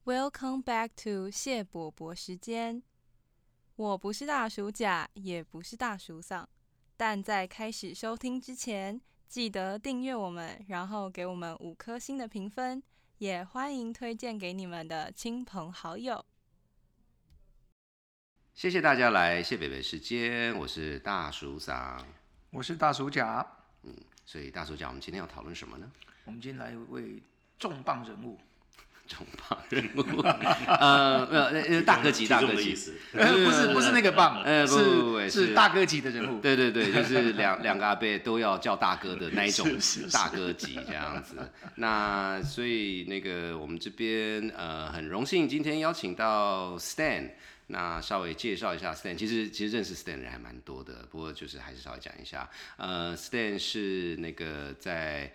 Welcome back to 谢伯伯时间。我不是大鼠甲，也不是大鼠嗓，但在开始收听之前，记得订阅我们，然后给我们5颗星的评分，也欢迎推荐给你们的亲朋好友。 谢谢大家来谢北北时间，我是大鼠嗓， 我是大鼠甲。 所以大鼠甲，我们今天要讨论什么呢？ 我们今天来为重磅人物， 重磅人物，大哥级，大哥级， 不是那个棒，是大哥级的人物。 对，就是两个阿伯都要叫大哥的那一种大哥级这样子。那所以我们这边很荣幸今天邀请到 Stan。那稍微介绍一下 Stan， 其实认识 Stan 的人还蛮多的，不过就是还是稍微讲一下。Stan 是在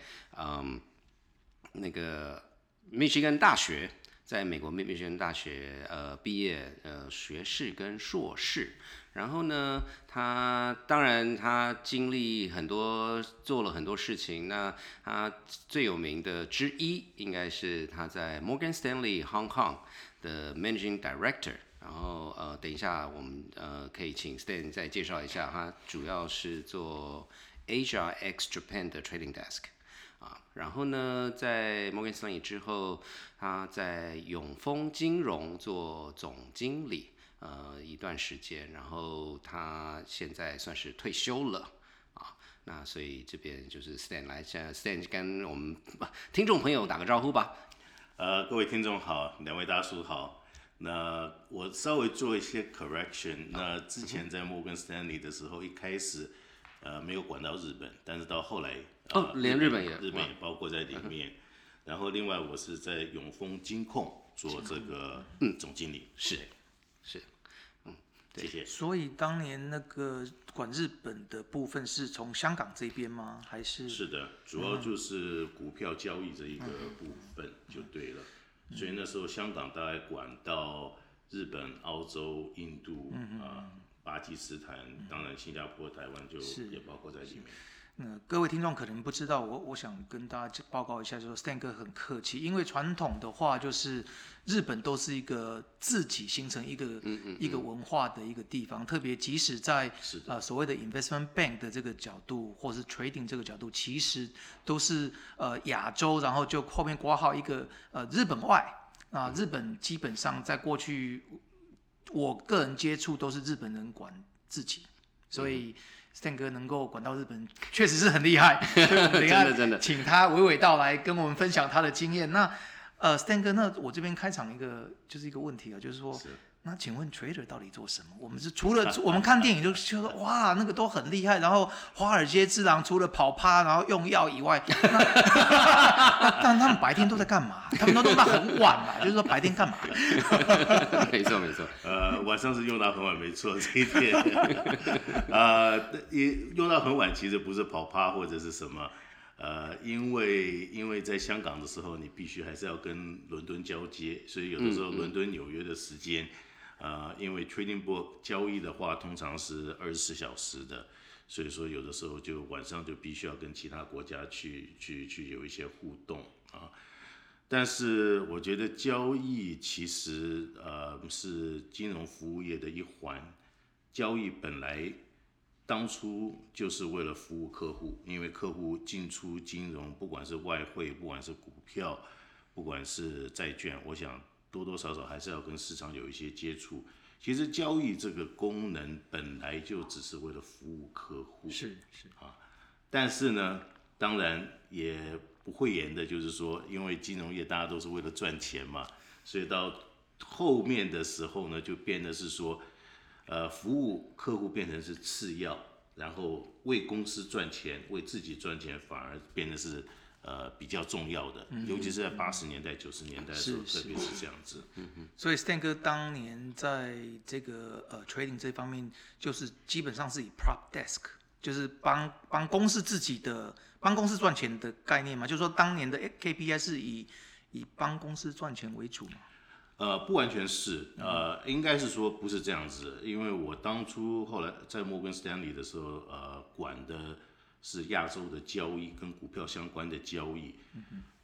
密西根大学，在美国密西根大学毕业，学士跟硕士。然后呢，当然他经历很多，做了很多事情。那他最有名的之一，应该是他在 Morgan Stanley Hong Kong 的 Managing Director。然后等一下我们可以请 Stan 再介绍一下，他主要是做 Asia X Japan 的 Trading Desk。然后呢，在 Morgan Stanley 之后，他在永丰金融做总经理一段时间，然后他现在算是退休了那所以这边就是 Stan 来，Stan 跟我们听众朋友打个招呼吧。 各位听众好，两位大叔好。那我稍微做一些 correction。那之前在 Morgan Stanley 的时候，一开始没有管到日本，但是到后来连日本也包括在里面。然后另外我是在永丰金控做这个总经理。 是， 谢谢。 所以当年那个管日本的部分是从香港这边吗？还是？ 是的，主要就是股票交易这一个部分就对了。所以那时候香港大概管到日本、澳洲、印度巴基斯坦，当然新加坡、台湾就也包括在里面。 各位听众可能不知道，我想跟大家报告一下，就是 Stan 哥很客气，因为传统的话就是日本都是一个自己形成一个文化的一个地方，特别即使在所谓的 investment bank 的这个角度，或是 trading 这个角度，其实都是亚洲，然后就后面挂号一个日本外日本基本上在过去我个人接触都是日本人管自己，所以Stan 哥能够管到日本，确实是很厉害。所以我们等一下真的请他娓娓道来，跟我们分享他的经验。那Stan 哥，那我这边开场一个问题啊，就是说，那请问 trader 到底做什么？我们是除了我们看电影就说哇那个都很厉害，然后华尔街之狼除了跑趴然后用药以外，但他们白天都在干嘛？他们都弄到很晚嘛，就是说白天干嘛？ 没错。 晚上是用到很晚，没错，这一点也用到很晚，其实不是跑趴或者是什么。因为在香港的时候，你必须还是要跟伦敦交接，所以有的时候伦敦、纽约的时间，因为 trading book 交易的话，通常是24小时的，所以说有的时候就晚上就必须要跟其他国家去有一些互动但是我觉得交易其实是金融服务业的一环，交易本来当初就是为了服务客户，因为客户进出金融，不管是外汇，不管是股票，不管是债券，我想多多少少还是要跟市场有一些接触。其实交易这个功能本来就只是为了服务客户， 是但是呢，当然也不讳言的，就是说，因为金融业大家都是为了赚钱嘛，所以到后面的时候呢，就变得是说，服务客户变成是次要，然后为公司赚钱，为自己赚钱，反而变得是比较重要的，尤其是在80年代、90年代的时候，特别是这样子。 所以 Stan 哥当年在这个trading 这方面，就是基本上是以 prop desk， 就是帮公司帮公司赚钱的概念嘛，就是说当年的 KPI 是以帮公司赚钱为主嘛。 不完全是，应该是说不是这样子，因为我当初后来在摩根士丹利的时候，管的是亚洲的交易跟股票相关的交易，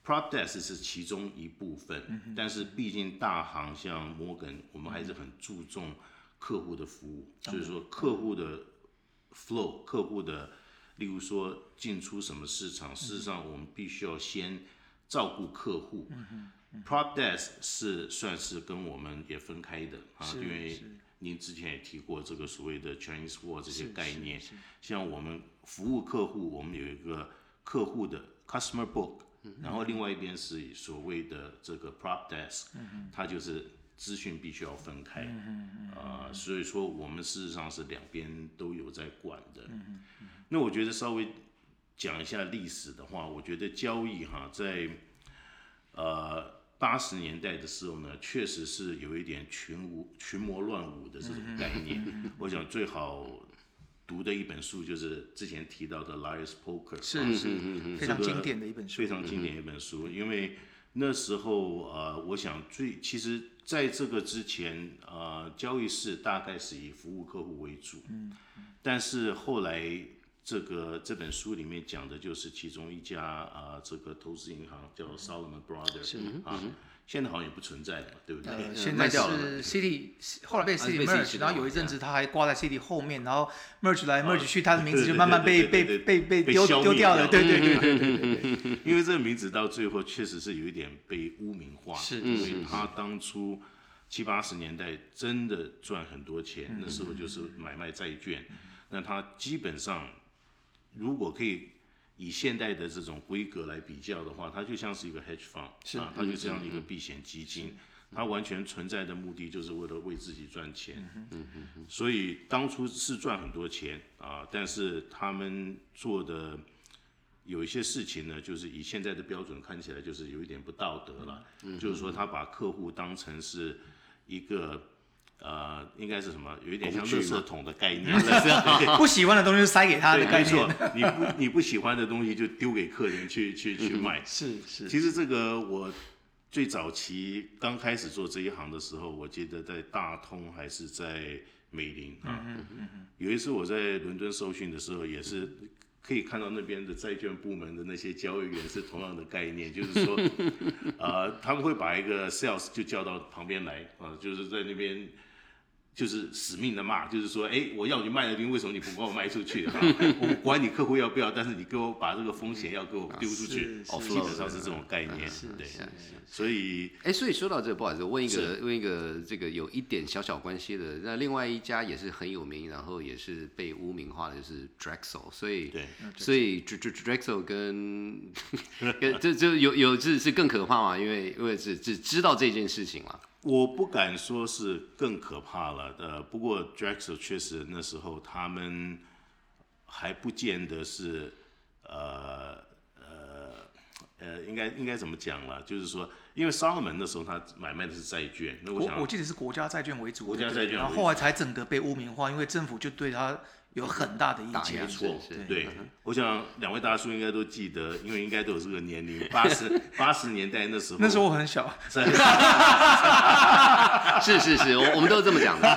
Prop Desk 是其中一部分，但是毕竟大行像摩根，我们还是很注重客户的服务，所以说客户的 flow， 客户的，例如说进出什么市场，事实上我们必须要先照顾客户。Prop Desk 是算是跟我们也分开的啊，因为您之前也提过这个所谓的 Chinese Wall 这些概念，像我们服务客户，我们有一个客户的 Customer Book， 然后另外一边是所谓的这个 Prop Desk， 它就是资讯必须要分开，所以说我们事实上是两边都有在管的。那我觉得稍微讲一下历史的话，我觉得交易在80年代的时候呢，确实是有一点群魔乱舞的这种概念。我想最好读的一本书就是之前提到的《Liar's Poker》， 是非常经典的一本书， 非常经典的一本书。因为那时候我想其实在这个之前交易室大概是以服务客户为主，但是后来这本书里面讲的就是其中一家这个投资银行叫 Salomon Brothers 现在好像也不存在了嘛，对不对？ 现在是 City， 后来被 City merge， 然后有一阵子他还挂在 City 后面，然后 merge 来 merge 去，他的名字就慢慢被丢掉了，对。 因为这个名字到最后确实是有一点被污名化，因为他当初70、80年代真的赚很多钱，那时候就是买卖债券，那他基本上如果可以以现代的这种规格来比较的话，它就像是一个 hedge fund， 它就像一个避险基金，它完全存在的目的就是为了为自己赚钱。所以当初是赚很多钱但是他们做的有一些事情呢，就是以现在的标准看起来就是有一点不道德了，就是说他把客户当成是一个。应该是什么？有一点像垃圾桶的概念， 不喜欢的东西就塞给他的概念。 没错，你不喜欢的东西就丢给客人去卖。 是。 其实这个我最早期刚开始做这一行的时候，我记得在大通还是在美林有一次我在伦敦受训的时候，也是可以看到那边的债券部门的那些交易员是同样的概念，就是说，他们会把一个 sales 就叫到旁边来就是在那边。就是死命的骂，就是说，我要你卖的兵，为什么你不帮我卖出去？我管你客户要不要，但是你给我把这个风险要给我丢出去，基本上是这种概念。对，所以， 所以说到这个，不好意思，问一个这个有一点小小关系的，那另外一家也是很有名，然后也是被污名化的，就是 Drexel， 所以 Drexel 跟这有是更可怕嘛？因为只知道这件事情了。 我不敢说是更可怕了，不过 Drexel 确实那时候他们还不见得是应该怎么讲了？就是说，因为 Salomon 那时候他买卖的是债券，那我记得是国家债券为主， 国家债券， 然后后来才整个被污名化，因为政府就对他有很大的意见。 没错，对，我想两位大叔应该都记得，因为应该都有这个年龄，80年代那时候， 那时候我很小， 是，我们都是这么讲的。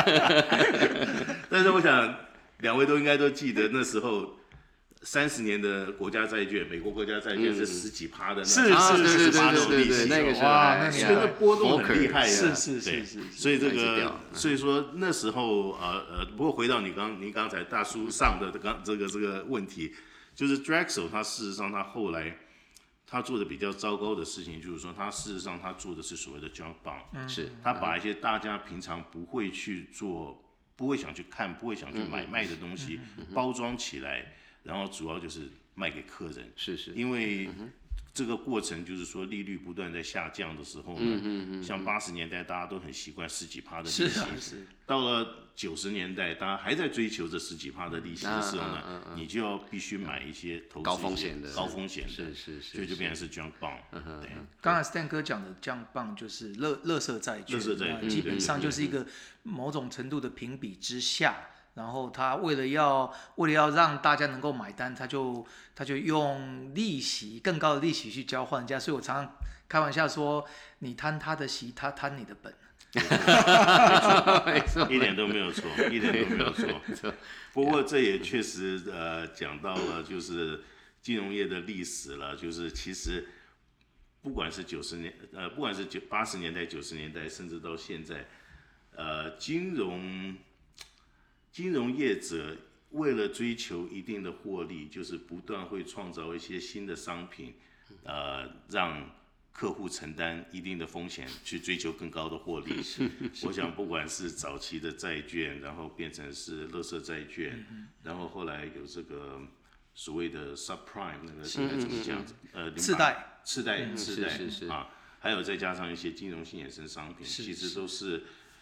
但是我想两位都应该都记得那时候。30年的国家债券，美国国家债券是10几%的， 是那个时候， 那个波动很厉害是， 所以所以说那时候不过回到您刚才大叔上的这个问题，就是 Drexel 他事实上他后来他做的比较糟糕的事情，就是说他事实上他做的是所谓的 junk bond， 是他把一些大家平常不会去做、不会想去看、不会想去买卖的东西包装起来。然后主要就是卖给客人， 是， 因为这个过程就是说利率不断在下降的时候呢，像80年代大家都很习惯10几%的利息，到了90年代大家还在追求这10几%的利息的时候呢，你就要必须买一些投资高风险的， 是，所以就变成是 junk bond。对， 刚才 Stan 哥讲的 junk bond 就是垃圾债券，基本上就是一个某种程度的评比之下。然后他为了要让大家能够买单，他就用更高的利息去交换人家，所以我常常开玩笑说，你贪他的息，他贪你的本。 没错，一点都没有错。不过这也确实讲到了就是金融业的历史了，就是其实不管是不管是80年代、90年代，甚至到现在，金融业者为了追求一定的获利，就是不断会创造一些新的商品，让客户承担一定的风险，去追求更高的获利。我想，不管是早期的债券，然后变成是垃圾债券，然后后来有这个所谓的 subprime 那个现在怎么讲？次贷啊，还有再加上一些金融性衍生商品，其实都是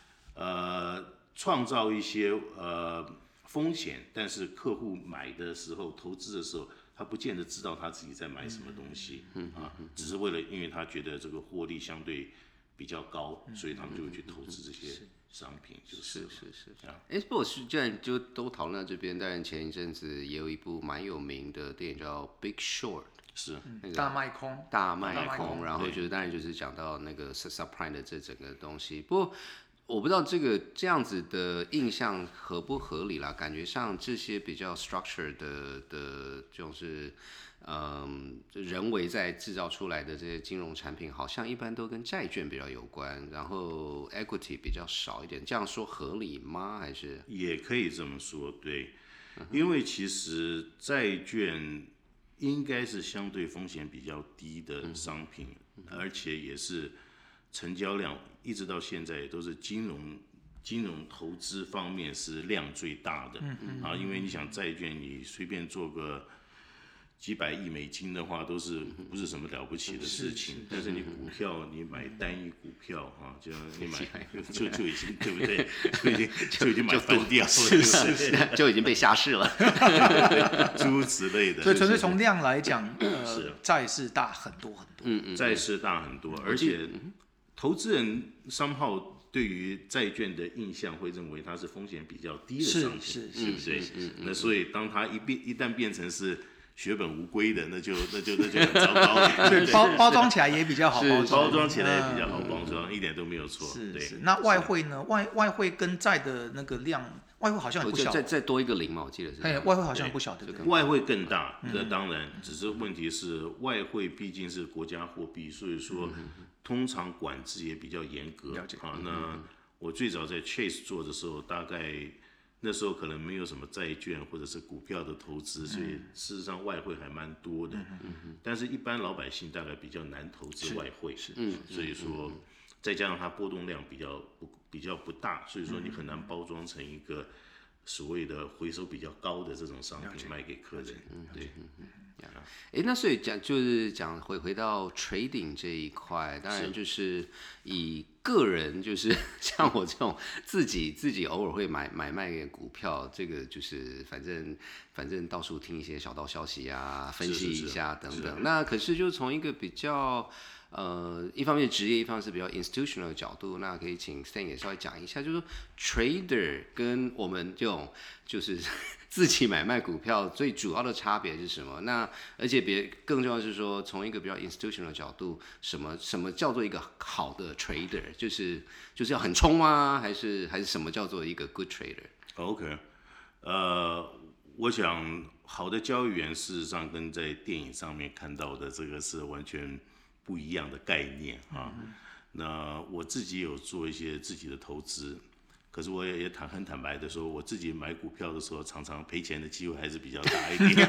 创造一些风险，但是客户买的时候、投资的时候，他不见得知道他自己在买什么东西，只是因为他觉得这个获利相对比较高，所以他们就会去投资这些商品，是。 不过既然就都讨论到这边，当然前一阵子也有一部蛮有名的电影叫《Big Short》。 是那个大卖空， 然后当然就是讲到那个 subprime 的这整个东西。不过我不知道这样子的印象合不合理啦，感觉上这些比较 structure 的就是人为在制造出来的这些金融产品，好像一般都跟债券比较有关，然后 equity 比较少一点。这样说合理吗？还是也可以这么说，对，因为其实债券应该是相对风险比较低的商品，而且也是成交量一直到现在也都是金融投资方面是量最大的，因为你想债券你随便做个几百亿美金的话，不是什么了不起的事情。但是你股票，你买单一股票就你买就已经对不对？就已经买翻掉了， 就已经被下市了， 诸如此类的。 所以纯粹从量来讲，债市大很多很多。 债市大很多，而且投资人somehow对于债券的印象会认为它是风险比较低的商品， 是不对？那所以当它一旦变成是血本无归的，那就很糟糕。 对，包装起来也比较好包装， 包装起来也比较好包装，一点都没有错。 是。那外汇呢？外汇跟债的那个量，外汇好像也不小。 再多一个零嘛，我记得是。 外汇好像不小，对不对？ 外汇更大，这当然，只是问题是外汇毕竟是国家货币，所以说通常管制也比较严格。那我最早在 Chase 做的时候，大概那时候可能没有什么债券或者是股票的投资，所以事实上外汇还蛮多的。但是一般老百姓大概比较难投资外汇，所以说再加上它波动量比较不大，所以说你很难包装成一个所谓的回收比较高的这种商品卖给客人。对。 那所以讲回到 trading 这一块，当然就是以个人，就是像我这种自己偶尔会买卖给股票，这个就是反正到处听一些小道消息啊，分析一下等等。那可是就从一个比较一方面职业，一方面是比较 institutional 的角度，那可以请 Stan 也稍微讲一下，就是说 trader 跟我们这种就是自己买卖股票最主要的差别是什么？那而且更重要的是说，从一个比较 institutional 的角度，什么叫做一个好的 trader？就是要很冲吗？还是什么叫做一个 good trader？OK， 我想好的交易员事实上跟在电影上面看到的这个是完全不一样的概念啊。那我自己有做一些自己的投资。可是我也很坦白的说，我自己买股票的时候，常常赔钱的机会还是比较大一点。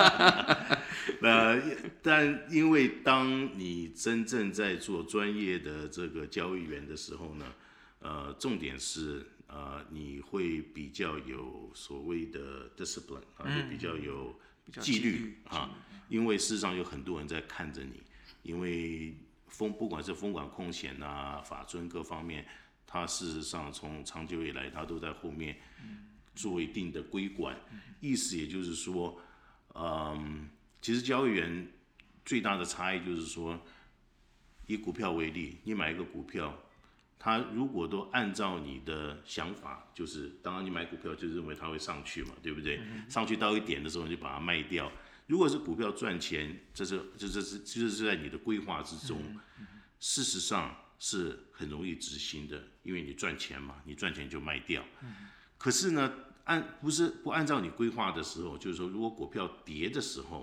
但因为当你真正在做专业的这个交易员的时候呢，重点是你会比较有所谓的 discipline 就比较有纪律啊，因为事实上有很多人在看着你，因为不管是风管控险啊、法遵各方面。他事实上从长久以来，他都在后面做一定的规管，意思也就是说，其实交易员最大的差异就是说，以股票为例，你买一个股票，他如果都按照你的想法，就是当然你买股票就认为它会上去嘛，对不对？上去到一点的时候你就把它卖掉。如果是股票赚钱，这是在你的规划之中，事实上是很容易执行的，因为你赚钱嘛，你赚钱就卖掉。可是呢，不按照你规划的时候，就是说，如果股票跌的时候，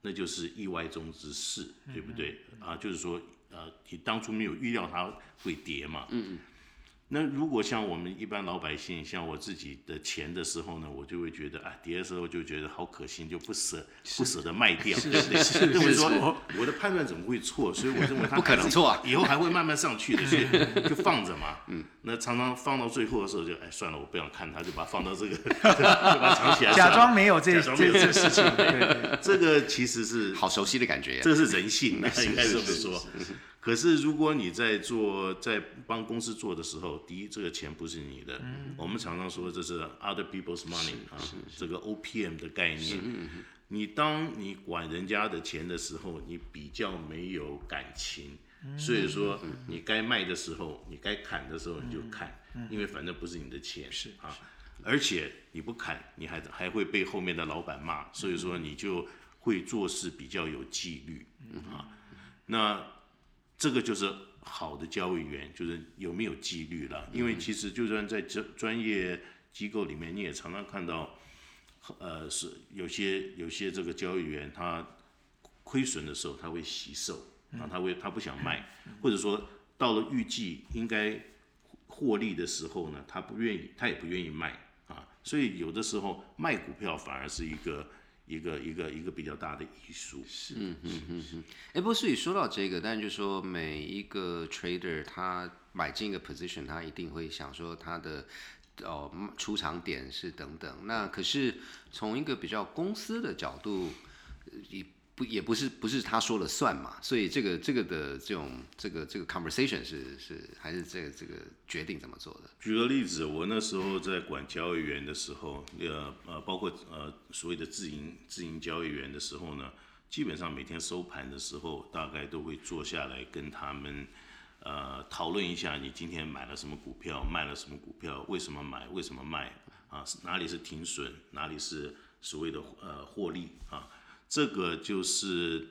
那就是意外中之事，对不对？就是说你当初没有预料它会跌嘛。那如果像我们一般老百姓，像我自己的钱的时候呢，我就会觉得跌的时候就觉得好可惜，就不舍得卖掉，对不对？认为说我的判断怎么会错？所以我认为它不可能错啊， 以后还会慢慢上去的，所以就放着嘛。那常常放到最后的时候就算了，我不想看它，就把它放到这个，就把它藏起来， 假装没有这事情。对， 这个其实是好熟悉的感觉， 这是人性，应该这么说。可是如果你在帮公司做的时候，第一，这个钱不是你的，我们常常说这是 other people's money 这个 OPM 的概念。当你管人家的钱的时候，你比较没有感情，所以说你该卖的时候，你该砍的时候你就砍，因为反正不是你的钱而且你不砍，你还会被后面的老板骂，所以说你就会做事比较有纪律那这个就是好的交易员，就是有没有纪律了。因为其实就算在专业机构里面，你也常常看到，是有些这个交易员他亏损的时候他会惜售他不想卖，或者说到了预计应该获利的时候呢，他也不愿意卖所以有的时候卖股票反而是一个比较大的艺术。 不过所以说到这个，但就是说每一个 trader 他买进一个 position， 他一定会想说他的出场点是等等。那可是从一个比较公司的角度，也不是他说了算嘛，所以这个的这个 conversation 是还是这个决定怎么做的？ 举个例子，我那时候在管交易员的时候，包括所谓的自营交易员的时候呢，基本上每天收盘的时候，大概都会坐下来跟他们讨论一下，你今天买了什么股票，卖了什么股票，为什么买，为什么卖哪里是停损，哪里是所谓的获利这个就是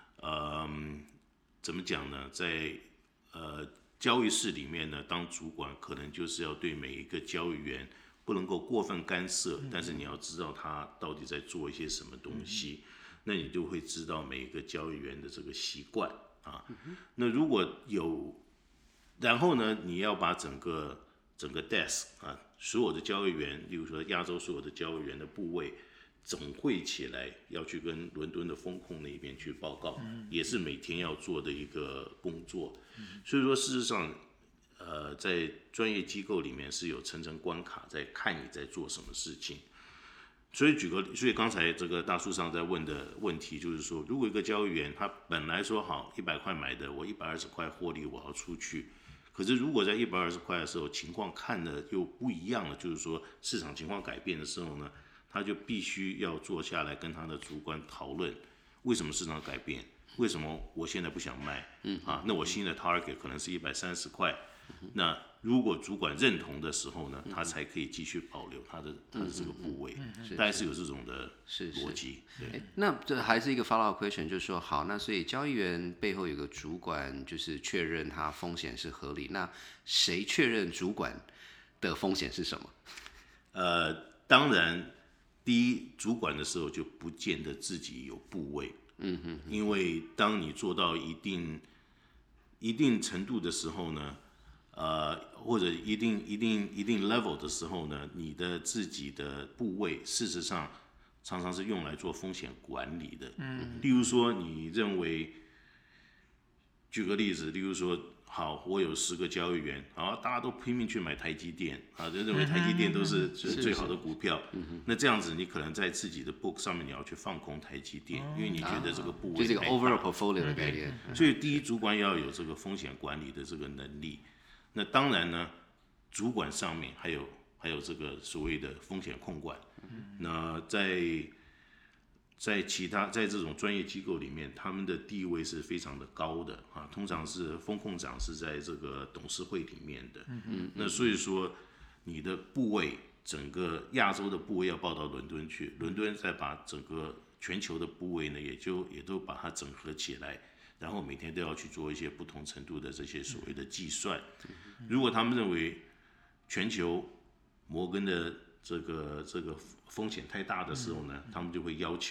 怎么讲呢？在交易室里面呢，当主管可能就是要对每一个交易员不能够过分干涉，但是你要知道他到底在做一些什么东西，那你就会知道每一个交易员的这个习惯那如果然后呢，你要把整个 desk 所有的交易员，例如说亚洲所有的交易员的部位总汇起来，要去跟伦敦的风控那边去报告，也是每天要做的一个工作。所以说，事实上，在专业机构里面是有层层关卡在看你在做什么事情。所以刚才这个大叔上在问的问题就是说，如果一个交易员他本来说好100块买的，我120块获利我要出去，可是如果在120块的时候情况看的又不一样了，就是说市场情况改变的时候呢，他就必须要坐下来跟他的主管讨论，为什么市场改变，为什么我现在不想卖那我新的 target 可能是130块那如果主管认同的时候呢，他才可以继续保留他的这个部位大概是有这种的逻辑那这还是一个 follow up question， 就是说好，那所以交易员背后有个主管，就是确认他风险是合理，那谁确认主管的风险是什么？ 当然第一，主管的时候就不见得自己有部位因为当你做到一定程度的时候呢或者一定 level 的时候呢，你的自己的部位事实上常常是用来做风险管理的例如说你认为，举个例子，例如说好，我有10个交易员，好，大家都拼命去买台积电就认为台积电都是最好的股票那这样子你可能在自己的 book 上面你要去放空台积电因为你觉得这个部位就是一个 overall portfolio 的概念所以第一，主管要有这个风险管理的这个能力那当然呢，主管上面还有这个所谓的风险控管那在这种专业机构里面，他们的地位是非常的高的通常是风控长是在这个董事会里面的那所以说你的部位，整个亚洲的部位要报到伦敦去，伦敦再把整个全球的部位呢，也都把它整合起来，然后每天都要去做一些不同程度的这些所谓的计算如果他们认为全球摩根的这个风险太大的时候呢他们就会要求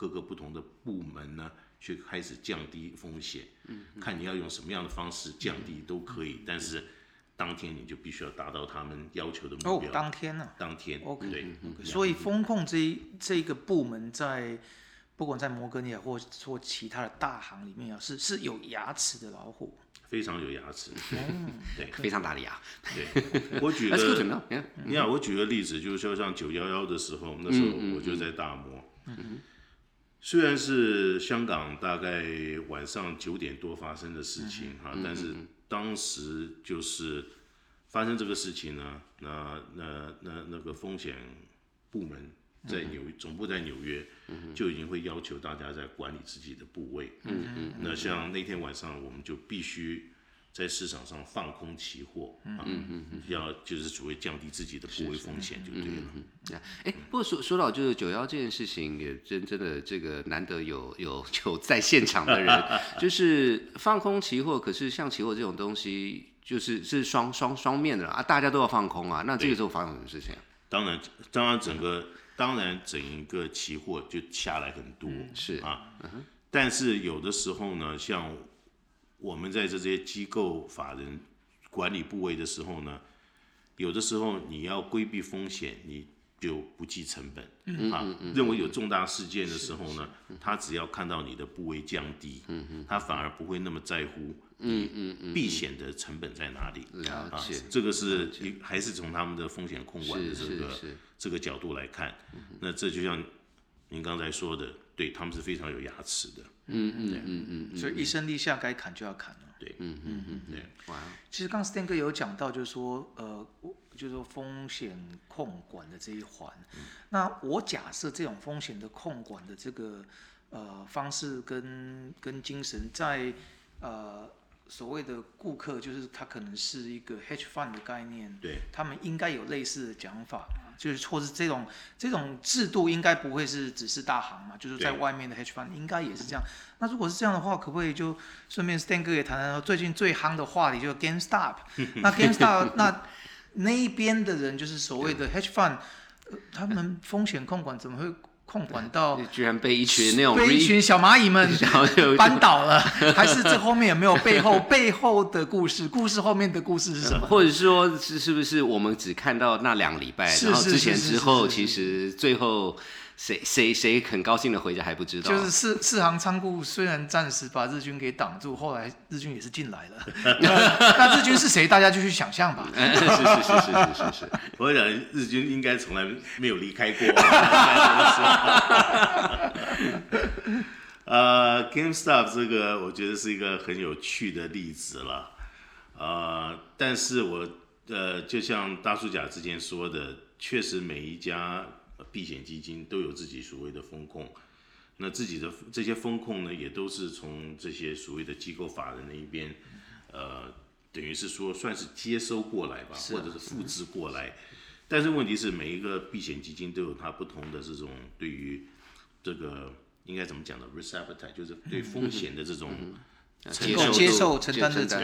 各个不同的部门呢，去开始降低风险。看你要用什么样的方式降低都可以，但是当天你就必须要达到他们要求的目标。 当天呢？ 当天。 OK。 对。 所以风控这个部门不管在摩根也或其他的大行里面是有牙齿的老虎。 非常有牙齿。对。 非常打理啊。 对。我举个例子，就是说像911的时候，那时候我就在大摩。虽然是香港大概晚上9点多发生的事情但是当时就是发生这个事情呢，那个风险部门在总部在纽约，就已经会要求大家在管理自己的部位。那像那天晚上，我们就必须在市场上放空期货，要就是所谓降低自己的部位风险就对了。 不过说到就是911这件事情，也真的这个难得有在现场的人，就是放空期货。可是像期货这种东西，是双面的大家都要放空啊。那这个时候发生什么事情？ 当然整一个期货就下来很多， 是啊。但是有的时候呢，像我们在这些机构法人管理部位的时候呢，有的时候你要规避风险，你就不计成本。认为有重大事件的时候呢，他只要看到你的部位降低，他反而不会那么在乎避险的成本在哪里。 了解， 这个是还是从他们的风险控管的这个角度来看。那这就像您刚才说的，对，他们是非常有牙齿的。 所以一声令下，该砍就要砍了。 对， 对。其实刚刚 Stan 哥有讲到，就是说，就是说风险控管的这一环。那我假设这种风险的控管的这个方式跟精神，在所谓的顾客，就是他可能是一个 hedge fund 的概念， 对， 他们应该有类似的讲法。就是或是这种制度应该不会只是大行嘛，就是在外面的 hedge fund 应该也是这样。那如果是这样的话，可不可以就顺便 Stan 哥也谈谈最近最夯的话题，就是 GameStop。那 GameStop 那一边的人就是所谓的 hedge fund，他们风险控管怎么会控管到居然被一群小蚂蚁们扳倒了？还是这后面有没有背后的故事？故事后面的故事是什么？ 或者说是不是我们只看到那2个礼拜，然后之前之后，其实最后谁很高兴的回家还不知道。 就是四行仓库虽然暂时把日军给挡住，后来日军也是进来了。那日军是谁？大家就去想象吧。 是。 我想日军应该从来没有离开过。GameStop 这个我觉得是一个很有趣的例子了。但是我就像大叔甲之前说的，确实每一家避险基金都有自己所谓的风控，那自己的这些风控呢，也都是从这些所谓的机构法人那一边，等于是说算是接收过来吧，或者是复制过来。但是问题是，每一个避险基金都有它不同的这种对于这个应该怎么讲的 risk appetite， 就是对风险的这种接受承担的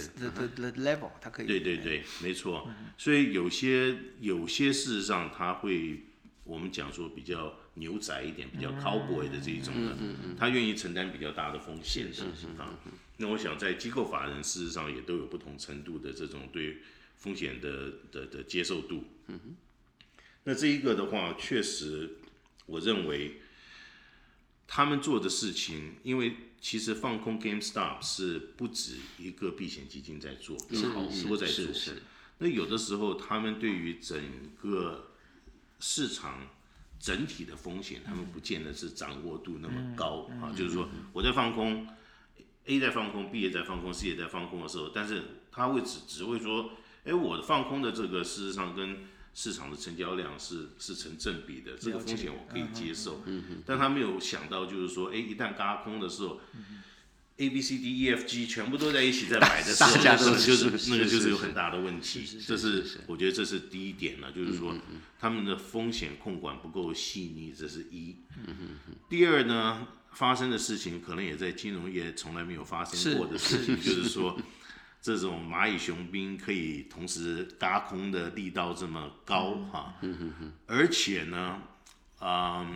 level， 它可以。 对，没错。所以有些事实上它会。我们讲说比较牛仔一点，比较 cowboy 的这一种的，他愿意承担比较大的风险的。那我想在机构法人事实上也都有不同程度的这种对风险的接受度。那这一个的话，确实我认为他们做的事情，因为其实放空 GameStop 是不止一个避险基金在做，有好多在做。那有的时候他们对于整个市场整体的风险，他们不见得是掌握度那么高就是说我在放空 ，A 在放空 ，B 也在放空 ，C 也在放空的时候，但是他会只会说，我放空的这个事实上跟市场的成交量是成正比的，这个风险我可以接受。但他没有想到就是说，一旦轧空的时候。A B C D E F G 全部都在一起在买的时候，那个就是有很大的问题。这是我觉得这是第一点了，就是说他们的风险控管不够细腻，这是一。第二呢，发生的事情可能也在金融业从来没有发生过的事情，就是说这种蚂蚁雄兵可以同时轧空的力道这么高而且呢，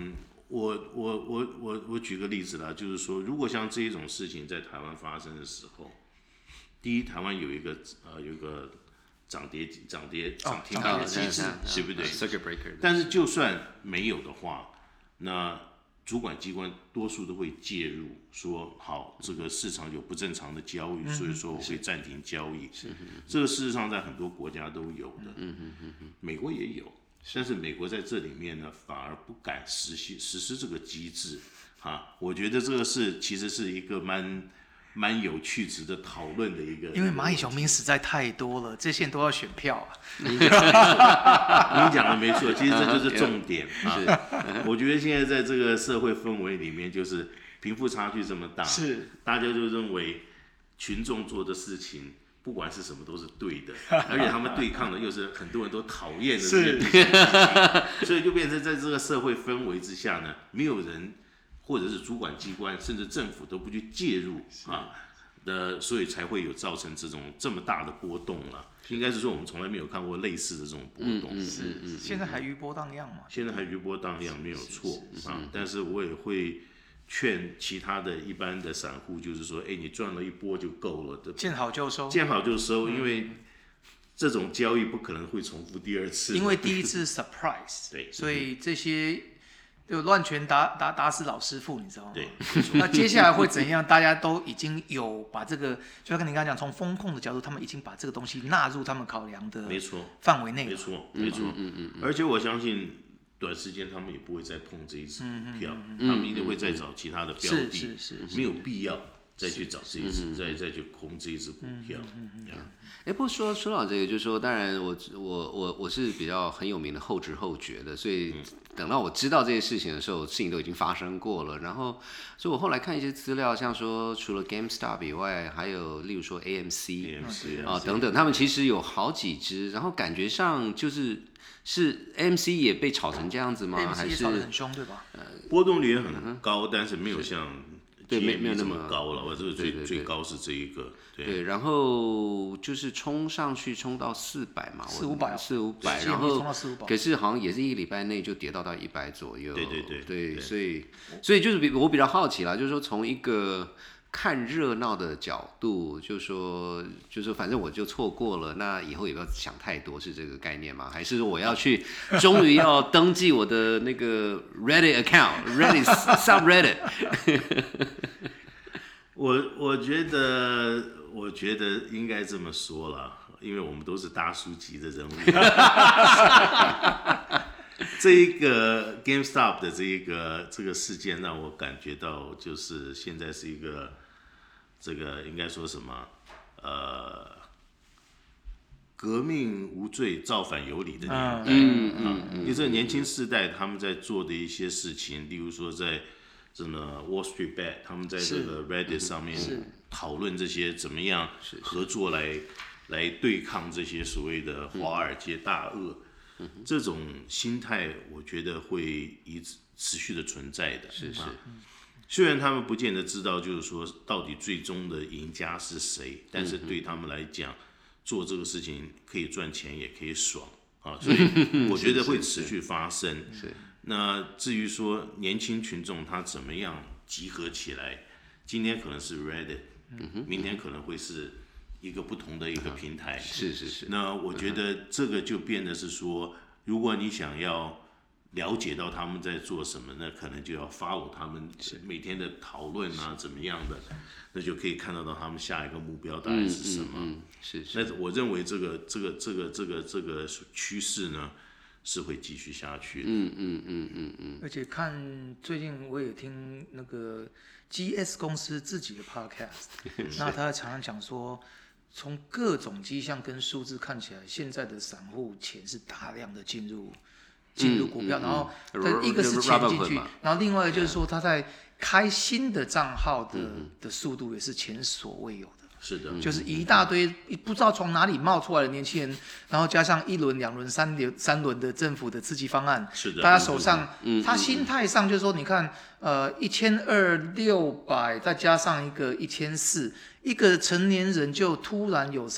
我举个例子啦，就是说，如果像这一种事情在台湾发生的时候，第一，台湾有一个涨停板的机制，对不对 ？Circuit breaker。 但是就算没有的话，那主管机关多数都会介入，说好这个市场有不正常的交易，所以说我会暂停交易。这个事实上在很多国家都有的，美国也有。但是美国在这里面呢，反而不敢实施这个机制啊。我觉得这个其实是一个蛮有趣值得讨论的一个。 因为蚂蚁雄兵实在太多了，这些人都要选票啊。 你讲的没错，其实这就是重点啊。我觉得现在在这个社会氛围里面，就是贫富差距这么大，大家就认为群众做的事情。不管是什么都是对的，而且他们对抗的又是很多人都讨厌的事情，所以就变成在这个社会氛围之下呢，没有人或者是主管机关甚至政府都不去介入所以才会有造成这么大的波动了。应该是说我们从来没有看过类似的这种波动。 现在还余波荡漾嘛？ 现在还余波荡漾没有错但是我也会劝其他的一般的散户，就是说，你赚了一波就够了的， 见好就收， 因为这种交易不可能会重复第二次， 因为第一次 surprise， 对， 所以这些就乱拳打死老师傅，你知道吗？ 对， 那接下来会怎样？大家都已经有把这个，就像你刚才讲，从风控的角度，他们已经把这个东西纳入他们考量的范围内， 没错，而且我相信。短时间他们也不会再碰这一支股票，他们一定会再找其他的标的，没有必要再去找这一支，再去空这一支股票。 不过说到这个，就是说，当然我是比较很有名的后知后觉的，所以等到我知道这些事情的时候，事情都已经发生过了。然后，所以我后来看一些资料，像说除了 GameStop 以外，还有例如说 AMC 等等，他们其实有好几只，然后感觉上是 AMC 也被炒成这样子吗？ AMC 还是炒得很凶，对吧？ 波动率也很高，但是没有像没有那么高了。这个最高是这一个。 对，然后就是冲上去，冲到400嘛，400，然后可是好像也是一个礼拜内就跌到100左右。对，所以就是我比较好奇啦，就是说从一个看热闹的角度，就是说反正我就错过了，那以后也不要想太多，是这个概念吗？还是说我要去终于要登记我的那个 Reddit account，Reddit subreddit？ 我觉得应该这么说了，因为我们都是大叔级的人物。这一个 GameStop 的这个事件让我感觉到，就是现在是一个这个应该说什么革命无罪，造反有理的年代。因为这个年轻世代他们在做的一些事情，例如说在这么 Wall Street Bet， 他们在这个 Reddit 上面讨论这些怎么样合作来对抗这些所谓的华尔街大鳄。这种心态，我觉得会一直持续的存在的。虽然他们不见得知道，就是说到底最终的赢家是谁，但是对他们来讲，做这个事情可以赚钱，也可以爽所以我觉得会持续发生。那至于说年轻群众他怎么样集合起来，今天可能是 Reddit，明天可能会是一个不同的一个平台。那我觉得这个就变得是说，如果你想要了解到他们在做什么，那可能就要 follow 他们每天的讨论怎么样的，那就可以看得到他们下一个目标大概是什么。那我认为这个趋势呢是会继续下去的。 而且看最近我也听那个 GS 公司自己的 podcast， 那他常常讲说，从各种迹象跟数字看起来，现在的散户钱是大量的进入股票，然后一个是钱进去，然后另外就是说他在开新的账号的速度也是前所未有的。 是的， 就是一大堆不知道从哪里冒出来的年轻人，然后加上1轮、2轮、3轮的政府的刺激方案， 是的， 大家手上，他心态上就是说，你看，1200再加上一个1400， 一个成年人就突然有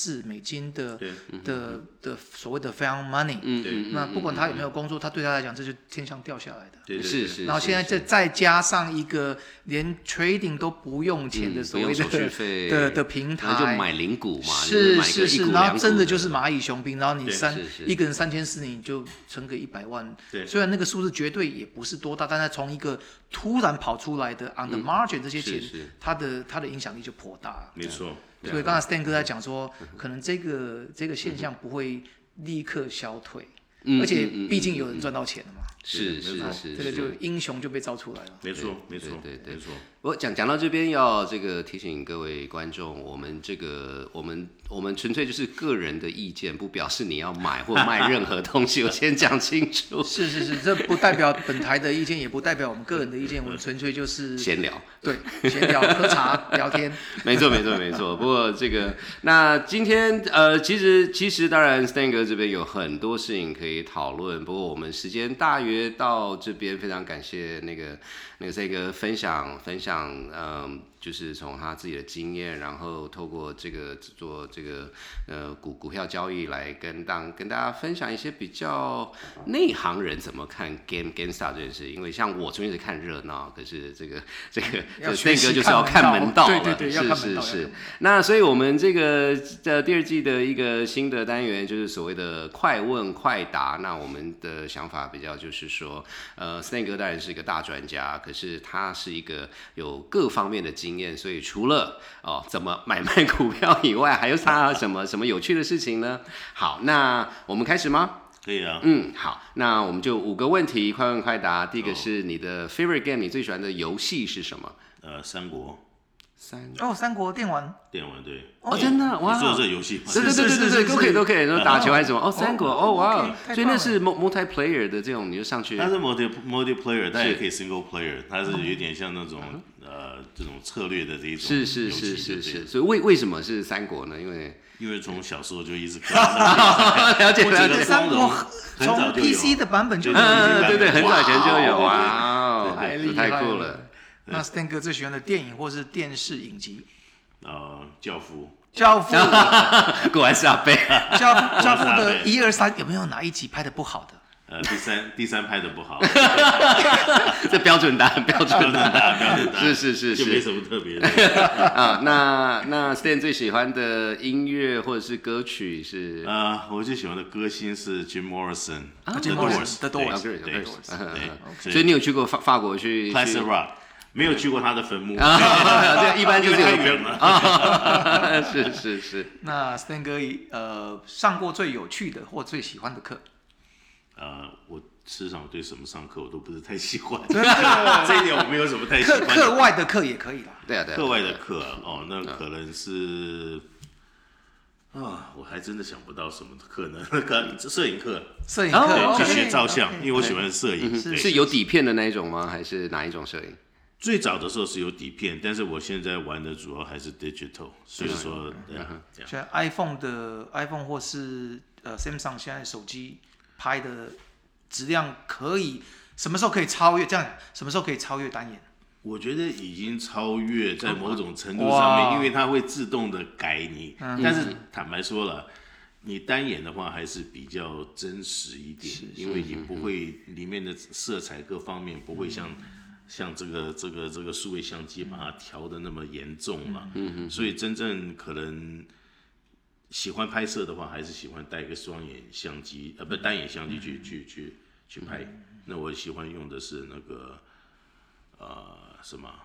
$3400的所谓的 found money，那不管他有没有工作，他对他来讲这就天上掉下来的。 对是。 然后现在再加上一个连 trading 都不用钱的所谓的平台， 就买零股嘛， 是，然后真的就就是蚂蚁雄兵，然后你一个人3400，你就乘个100万。虽然那个数字绝对也不是多大，但是从一个突然跑出来的 on the margin 这些钱，它的影响力就颇大。 没错。 所以刚才 Stan 哥在讲说，可能这个现象不会立刻消退，而且毕竟有人赚到钱了嘛。 是， 这个就英雄就被招出来了。 没错。 我讲到这边要这个提醒各位观众，我们纯粹就是个人的意见，不表示你要买或卖任何东西。我先讲清楚。 是，这不代表本台的意见，也不代表我们个人的意见，我们纯粹就是闲聊。 对，闲聊、喝茶、聊天。 没错。不过那今天其实当然 Stan 哥这边有很多事情可以讨论，不过我们时间大约到这边，非常感谢那个 Stan 哥分享。就是从他自己的经验，然后透过做这个股票交易来跟大家分享一些比较内行人怎么看 GameStop 这件事。因为像我纯粹是看热闹，可是这个 Stan 哥就是要看门道了。 对， 是。那所以我们这个第二季的一个新的单元就是所谓的快问快答。那我们的想法比较就是说，Stan 哥当然是一个大专家，可是他是一个有各方面的经验，所以除了怎么买卖股票以外，还有他什么有趣的事情呢？好，那我们开始吗？ 可以啊。 好，那我们就5个问题，快问快答。第一个是你的 favorite game， 你最喜欢的游戏是什么？ 三国。 三国电玩对。 真的哇！ 你说这游戏吗？ 对，都可以。说打球还是什么？三国哇！所以那是 multiplayer 的这种，你就上去。 它是 multiplayer， 但也可以 single player， 它是有点像那种这种策略的这一种游戏。 是。所以为什么是三国呢？ 因为从小时候就一直看。 了解。 三国从 PC 的版本就有。 对，很早以前就有啊，太酷了。 那 Stan 哥最喜欢的电影或是电视影集？ 教父。 果然是阿贝。 教父的1、2、3有没有哪一集拍的不好的？ 第三拍的不好。 这标准答案。是， 就没什么特别的。 那 Stan 最喜欢的音乐或者是歌曲是？ 我最喜欢的歌星是 Jim Morrison。The Doors。 对。 所以你有去过法国去 Classic Rock？没有去过他的坟墓。 一般就是太远了。 是。 那 Stan 哥上过最有趣的或最喜欢的课？ 我事实上我对什么上课我都不是太喜欢。这一点我没有什么太喜欢。 课外的课也可以啦。 对。 课外的课那可能是我还真的想不到什么课呢。摄影课。去学照相，因为我喜欢摄影。 是有底片的那一种吗？还是哪一种摄影？ 最早的时候是有底片，但是我现在玩的主要还是 digital， 所以说现在 iPhone 或是Samsung 现在手机拍的质量可以什么时候可以超越？这样什么时候可以超越单眼？ 我觉得已经超越在某种程度上面，因为它会自动的改你。但是坦白说了，你单眼的话还是比较真实一点，因为你不会里面的色彩各方面不会像这个数位相机把它调的那么严重嘛。所以真正可能喜欢拍摄的话，还是喜欢带一个双眼相机，不单眼相机去拍。那我喜欢用的是那个什么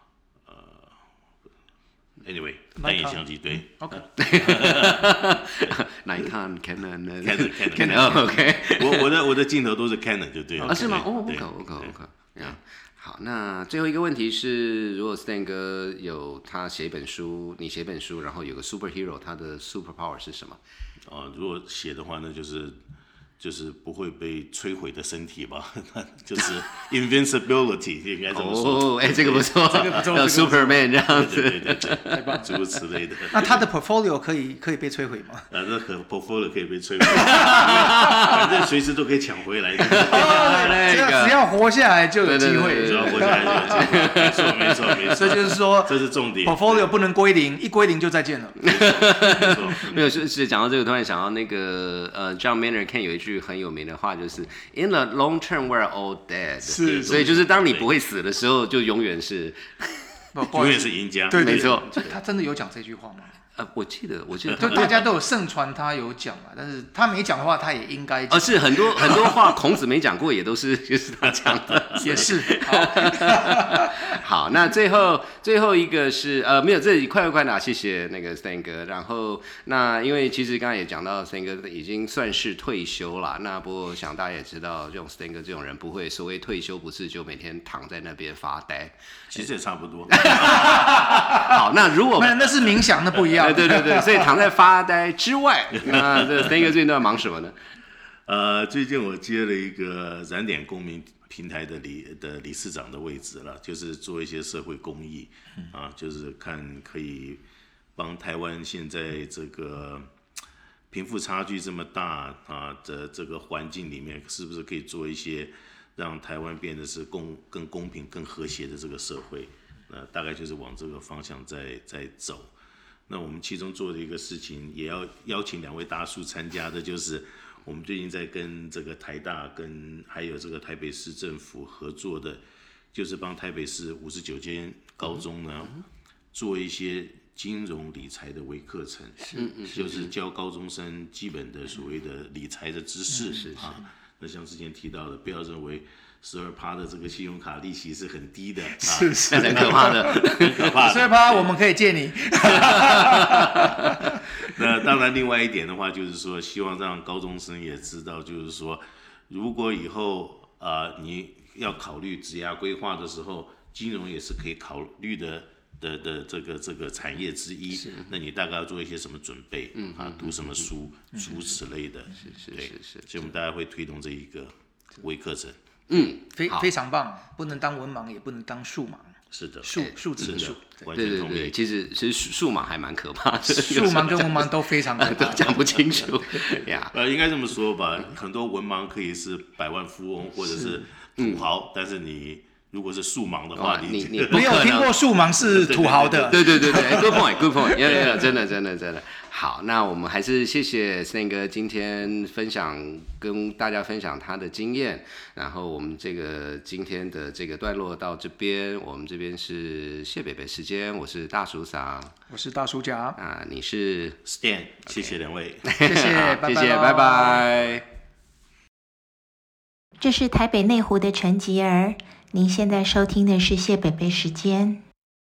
anyway 单眼相机，对。 OK。 Nikon、Canon、 OK。我的镜头都是 Canon 就对了。 是吗？OK。好，那最后一个问题是，如果 Stan 哥有他写一本书，你写一本书，然后有个 superhero， 他的 superpower 是什么？ 如果写的话，那就是就是不会被摧毁的身体吧，就是 invincibility 应该这么说。 这个不错， 这个不错 ，Superman 这样子， 对，诸如此类的。 那他的 portfolio 可以被摧毁吗？ 那个 portfolio 可以被摧毁，反正随时都可以抢回来。 只要活下来就有机会， 只要活下来就有机会。没错。 这就是说， 这是重点。 portfolio 不能归零，一归零就再见了。 没错。 没有是讲到这个，突然想到那个John Maynard Keynes 有一句很有名的话，就是 In the long term we're all dead。所以就是当你不会死的时候，就永远是赢家。 对， 没错。 他真的有讲这句话吗？ 我记得就大家都有盛传他有讲嘛，但是他没讲的话，他也应该讲。 是很多话孔子没讲过，也都是就是他讲的。 也是。 好，那最后一个是没有，这里快打，谢谢那个 Stan 哥。然后那因为其实刚才也讲到 Stan 哥已经算是退休了，那不过想大家也知道，这种 Stan 哥这种人不会所谓退休，不是就每天躺在那边发呆。 其实也差不多。 好，那如果那是冥想，那不一样。 对，所以躺在发呆之外，那这 Stan 哥最近都在忙什么呢？ 最近我接了一个燃点公民平台的理事长的位置了，就是做一些社会公益就是看可以帮台湾现在这个贫富差距这么大的这个环境里面，是不是可以做一些让台湾变得是更公平、更和谐的这个社会？大概就是往这个方向在走。那我们其中做的一个事情，也要邀请2位大叔参加的，就是我们最近在跟这个台大跟还有这个台北市政府合作的，就是帮台北市59间高中呢做一些金融理财的微课程，就是教高中生基本的所谓的理财的知识那像之前提到的，不要认为12%的这个信用卡利息是很低的， 是很可怕的 ，12%我们可以借你。 那当然，另外一点的话，就是说，希望让高中生也知道，就是说，如果以后你要考虑职业规划的时候，金融也是可以考虑的这个产业之一。那你大概要做一些什么准备？读什么书，诸如此类的。是。所以我们大家会推动这一个微课程。 非常棒，不能当文盲，也不能当数盲。 是的， 数字的数， 对，其实数盲还蛮可怕的， 数盲跟文盲都非常可怕， 都讲不清楚呀。 应该这么说吧，很多文盲可以是百万富翁或者是土豪，但是你如果是数盲的话，你没有听过数盲是土豪的。 对，good point，真的。好，那我们还是谢谢 Stan 哥今天跟大家分享他的经验，然后我们这个今天的这个段落到这边，我们这边是谢北北时间，我是大叔桑， 我是大叔甲你是 Stan， 谢谢2位， 谢谢， 拜拜。 这是台北内湖的陈吉儿，您现在收听的是谢北北时间。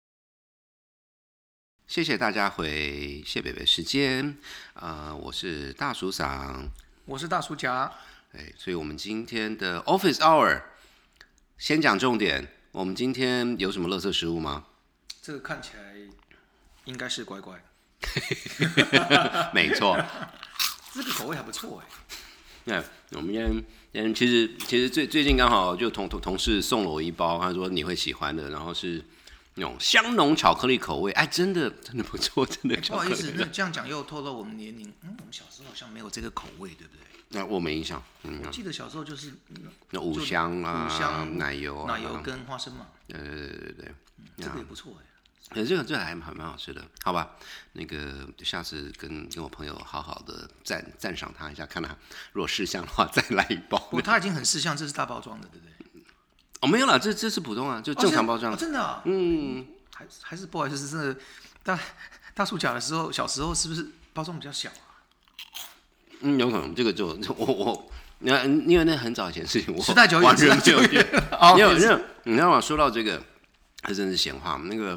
谢谢大家回谢北北时间，我是大叔桑， 我是大叔甲， 所以我们今天的 Office Hour 先讲重点，我们今天有什么垃圾食物吗？ 这个看起来应该是乖乖， 没错， 这个口味还不错我们今天其实最近刚好就同事送了我一包，他说你会喜欢的，然后是那种香浓巧克力口味，真的不错，真的。 不好意思，那这样讲又透露我们年龄。我们小时候好像没有这个口味，对不对？ 那我没印象。 我记得小时候就是那五香奶油跟花生嘛。 对， 这个也不错这个还蛮好吃的，好吧？那个下次跟我朋友好好的赞赏他一下，看他如果识相的话再来一包。 他已经很识相，这是大包装的，对不对？ 没有啦，这是普通就正常包装。 真的还是不好意思，真的大叔甲的时候，小时候是不是包装比较小有可能这个就我因为那很早以前的事情，我时代久远， 没有。你知道吗？说到这个，这真是闲话。那个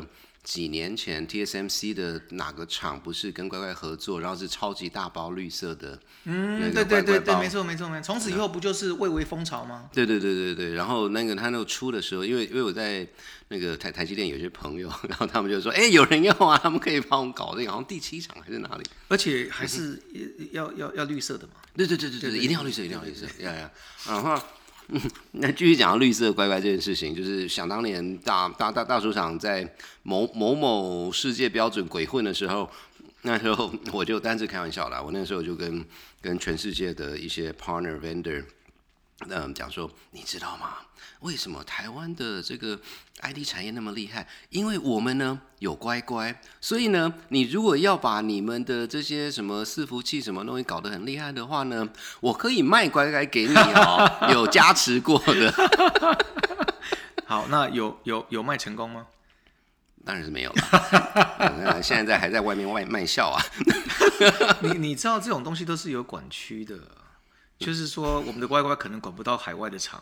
几年前 TSMC 的哪个厂不是跟乖乖合作，然后是超级大包绿色的， 对，没错，从此以后不就是蔚为风潮吗？ 对，然后他那个出的时候，因为我在那个台积电有些朋友，然后他们就说，有人要啊，他们可以帮我搞定，好像第7厂还是哪里， 而且还是要绿色的嘛。 对，一定要绿色，然后。那继续讲到绿色乖乖这件事情，就是想当年大书厂在某世界标准鬼混的时候，那时候我就单是开玩笑啦，我那时候就跟全世界的一些 partner vendor，讲说，你知道吗？为什么台湾的这个 ID 产业那么厉害？因为我们呢有乖乖，所以呢，你如果要把你们的这些什么伺服器什么东西搞得很厉害的话呢，我可以卖乖乖给你哦，有加持过的。 好，那有卖成功吗？ 当然是没有了，现在还在外面卖笑啊。 你知道这种东西都是有管区的，就是说我们的乖乖可能管不到海外的厂。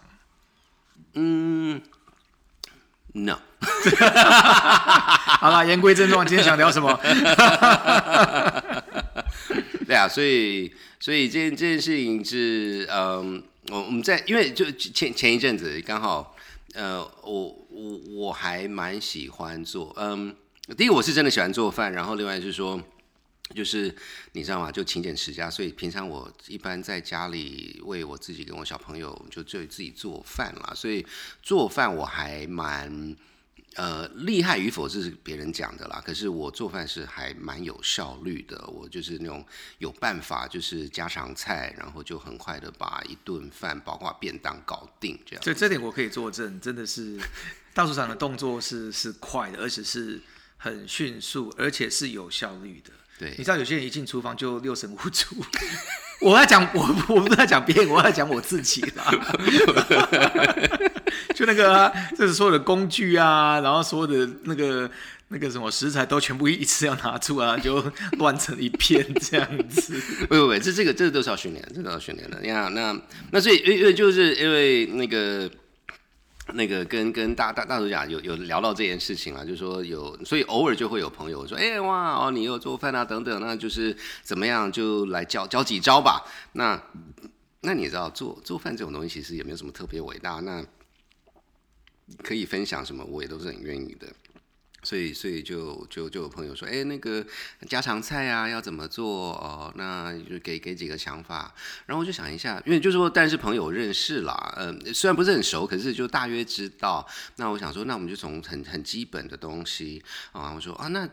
No 好啦，言归正传，今天想聊什么？ 对啊，所以这件事情是，我们在因为就前一阵子刚好，我还蛮喜欢做，第一个我是真的喜欢做饭，然后另外是说。就是你知道吗？就勤俭持家，所以平常我一般在家里为我自己跟我小朋友就自己做饭啦。所以做饭我还蛮厉害与否是别人讲的啦。可是我做饭是还蛮有效率的，我就是那种有办法，就是家常菜，然后就很快的把一顿饭，包括便当搞定这样。 这点我可以作证，真的是大厨长的动作是快的，而且是很迅速，而且是有效率的。 对， 你知道有些人一进厨房就六神无主。我在讲我不是在讲别人，我在讲我自己啦。就那个就是所有的工具啊，然后所有的那个什么食材都全部一次要拿出啊，就乱成一片这样子。 不，这个都是要训练，这都要训练的。那所以因为就是因为那个跟大主讲有聊到这件事情啦，就是说所以偶尔就会有朋友说，哇你有做饭啊等等，那就是怎么样就来教几招吧。那你知道做饭这种东西其实也没有什么特别伟大，那可以分享什么我也都是很愿意的。所以就有朋友说，那个家常菜啊要怎么做哦？那就给几个想法。然后我就想一下，因为就是说，但是朋友认识啦，虽然不是很熟，可是就大约知道。那我想说，那我们就从很基本的东西啊，我说啊，那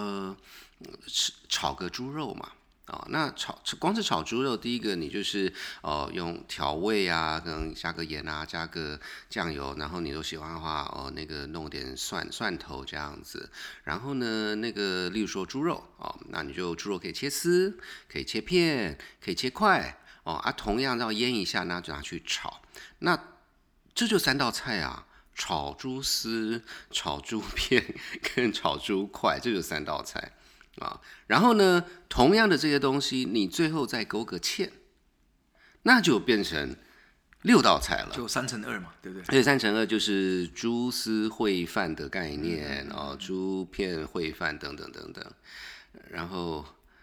炒个猪肉嘛。那光是炒猪肉，第一个你就是用调味啊，可能加个盐啊，加个酱油，然后你都喜欢的话，那个弄点蒜头这样子。然后呢，那个例如说猪肉那你就猪肉可以切丝，可以切片，可以切块同样要腌一下，那就拿去炒。那这就3道菜啊。炒猪丝、炒猪片跟炒猪块，这就3道菜。然后呢，同样的这些东西，你最后再勾个芡，那就变成6道菜了， 就3×2嘛，对不对？ 而且3×2就是猪丝烩饭的概念猪片烩饭等等等等，然后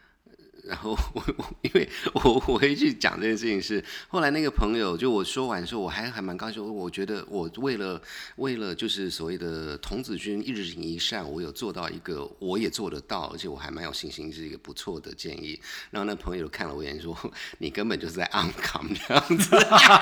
因为我回去讲这件事情是，后来那个朋友就我说完之后，我还蛮高兴，我觉得我为了就是所谓的童子军一日行一善，我有做到一个我也做得到，而且我还蛮有信心是一个不错的建议。然后那朋友看了我一眼说，你根本就是在暗扛这样子。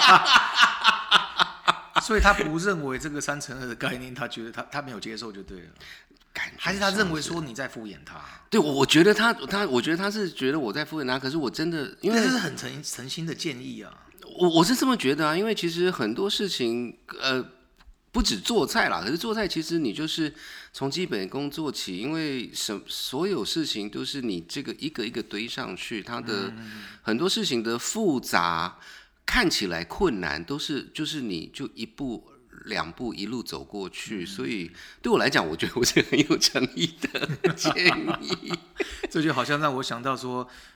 所以他不认为这个3×2的概念，他觉得他没有接受就对了。还是他认为说你在敷衍他？ 对，我觉得我觉得他是觉得我在敷衍他，可是我真的，因为这是很诚心的建议啊。 我是这么觉得啊，因为其实很多事情，不止做菜啦，可是做菜其实你就是从基本功做起，因为所有事情都是你这个一个一个堆上去，它的很多事情的复杂看起来困难，都是就是你就1步2步一路走过去，所以对我来讲，我觉得我是很有诚意的建议。 这就好像让我想到说，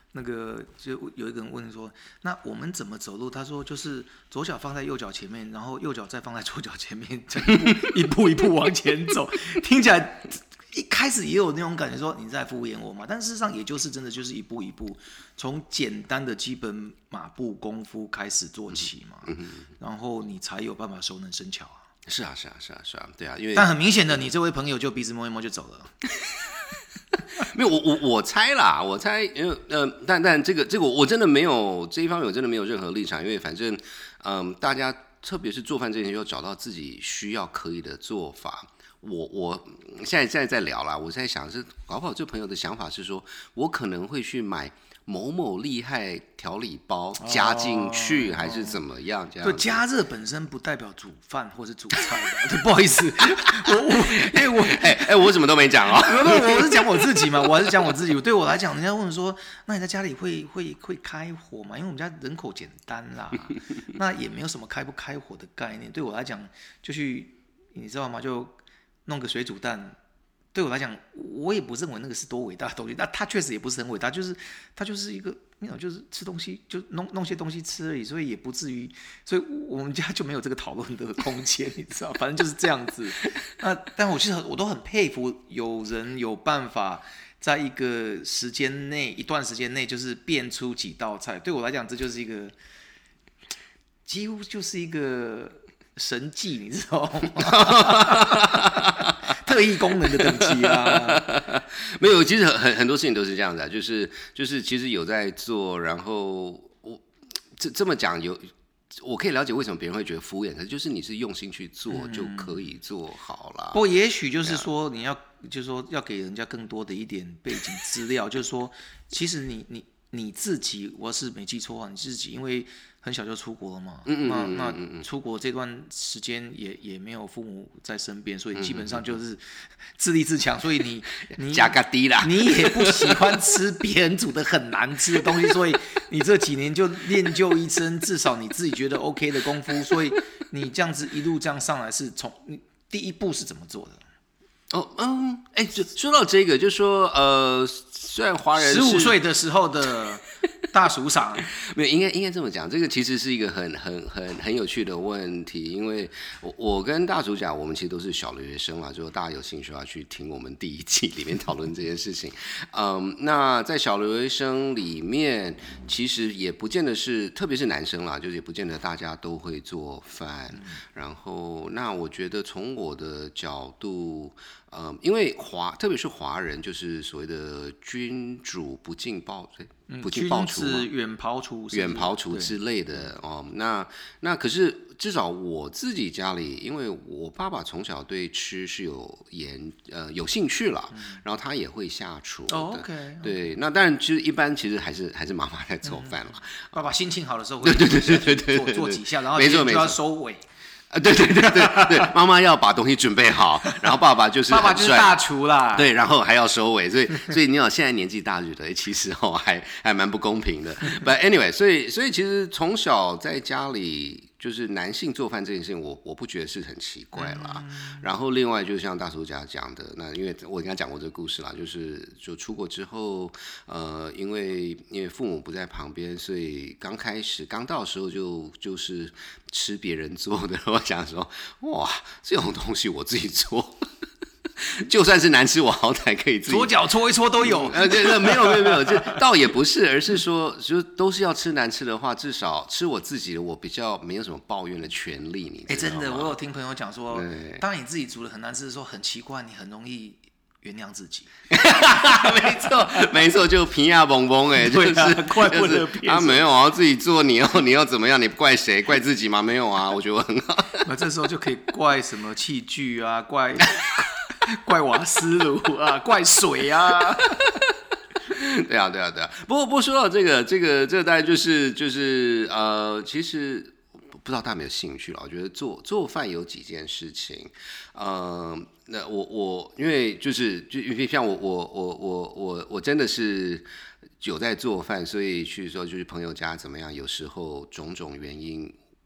那个就有一个人问说，那我们怎么走路？他说就是左脚放在右脚前面，然后右脚再放在左脚前面，一步一步往前走。听起来一开始也有那种感觉，说你在敷衍我嘛？但事实上也就是真的就是一步一步，从简单的基本马步功夫开始做起嘛，然后你才有办法熟能生巧啊。 是啊，对啊，因为但很明显的，你这位朋友就鼻子摸一摸就走了。 没有，我猜啦，因为但这个我真的没有这一方面，我真的没有任何立场，因为反正大家特别是做饭这件事，要找到自己需要可以的做法。我现在聊啦，我在想是搞不好这朋友的想法是说，我可能会去买某某厉害调理包加进去，还是怎么样？这样对，加热本身不代表煮饭或是煮菜的。对，不好意思，因为我我什么都没讲哦。 我是讲我自己嘛，我还是讲我自己。对我来讲，人家问说，那你在家里会开火吗？因为我们家人口简单啦，那也没有什么开不开火的概念。对我来讲，就去你知道吗？就弄个水煮蛋。对我来讲，我也不认为那个是多伟大的东西，那它确实也不是很伟大，它就是一个那种就是吃东西就弄些东西吃而已，所以也不至于，所以我们家就没有这个讨论的空间，你知道，反正就是这样子。但我其实我都很佩服有人有办法在一个时间内一段时间内就是变出几道菜，对我来讲这就是一个几乎就是一个神迹，你知道吗？特异功能的等级啊， 没有，其实很多事情都是这样的、啊，就是其实有在做，然后我这么讲我可以了解为什么别人会觉得敷衍，可是就是你是用心去做就可以做好了。 不过也许就是说你要就是说要给人家更多的一点背景资料，就是说其实你自己，我是没记错啊，你自己因为很小就出国了嘛，那出国这段时间也没有父母在身边，所以基本上就是自立自强，所以你加个低啦， 你也不喜欢吃别人煮的很难吃的东西，所以你这几年就练就一身至少你自己觉得 OK 的功夫，所以你这样子一路这样上来，是从你第一步是怎么做的？ 说到这个，就说虽然华人 15岁的时候的大叔赏， 没有，应该这么讲，这个其实是一个很有趣的问题，因为我跟大叔讲，我们其实都是小留学生啦，就大家有兴趣要去听我们第1季里面讨论这件事情。那在小留学生里面，其实也不见得是，特别是男生啦，就是也不见得大家都会做饭。然后，那我觉得从我的角度。因为特别是华人，就是所谓的君主不进报，不进报厨嘛， 远庖厨之类的哦。那可是至少我自己家里，因为我爸爸从小对吃是有兴趣啦，然后他也会下厨的。 OK， 对，那当然其实一般其实还是妈妈在做饭啦。 爸爸心情好的时候会对做几下，然后没错就要收尾。 对，妈妈要把东西准备好，然后爸爸就是大厨啦， 对，然后还要收尾，所以你有现在年纪大就觉得，其实还蛮不公平的。But anyway， 所以其实从小在家里就是男性做饭这件事情，我不觉得是很奇怪啦。然后另外就像大叔家讲的，那因为我跟他讲过这个故事啦，就出国之后，因为父母不在旁边，所以刚到的时候就是吃别人做的，我想说，哇，这种东西我自己做。就算是难吃，我好歹可以自己左脚搓一搓都有。 对，没有，这倒也不是，而是说，就都是要吃难吃的话，至少吃我自己的，我比较没有什么抱怨的权利。你知道吗？ 真的，我有听朋友讲说，当你自己煮的很难吃的时候，很奇怪，你很容易原谅自己。 没错，就皮亚蹦蹦就是怪不得别人没有啊，自己做你要怎么样？你怪谁？怪自己吗？没有啊，我觉得我很好。 那这时候就可以怪什么器具啊，怪瓦斯炉啊，怪水啊。 对啊。不过说到这个当然就是其实不知道大家有没有兴趣了。我觉得做饭有几件事情，那我因为像我真的是有在做饭，所以去说就是朋友家怎么样，有时候种种原因。